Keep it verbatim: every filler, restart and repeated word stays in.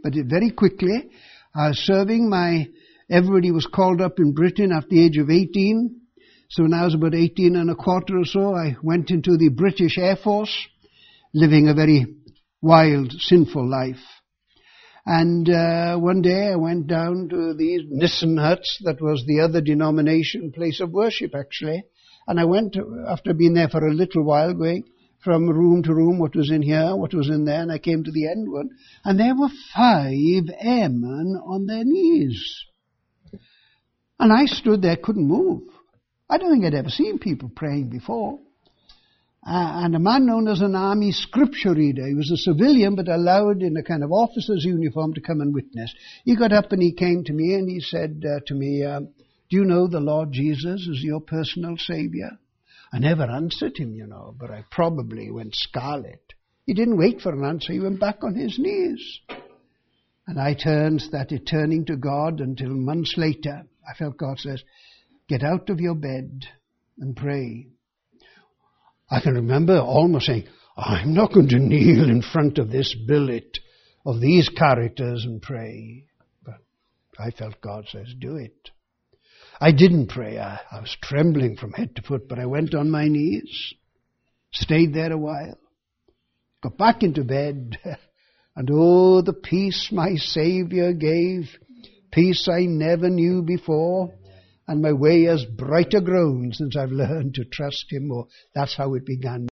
but it, very quickly, I was serving my, everybody was called up in Britain after the age of eighteen. So when I was about eighteen and a quarter or so, I went into the British Air Force, living a very wild, sinful life. And uh, one day I went down to these Nissen huts, that was the other denomination place of worship actually. And I went, to, after being there for a little while, going from room to room, what was in here, what was in there, and I came to the end one. And there were five airmen on their knees. And I stood there, couldn't move. I don't think I'd ever seen people praying before. Uh, and a man known as an army scripture reader, he was a civilian but allowed in a kind of officer's uniform to come and witness. He got up and he came to me and he said uh, to me, um, do you know the Lord Jesus as your personal Savior? I never answered him, you know, but I probably went scarlet. He didn't wait for an answer, he went back on his knees. And I turned, started turning to God until months later, I felt God says, get out of your bed and pray. I can remember almost saying, I'm not going to kneel in front of this billet of these characters and pray. But I felt God says, do it. I didn't pray. I, I was trembling from head to foot, but I went on my knees, stayed there a while, got back into bed, and oh, the peace my Saviour gave, peace I never knew before. And my way has brighter grown since I've learned to trust him more. That's how it began.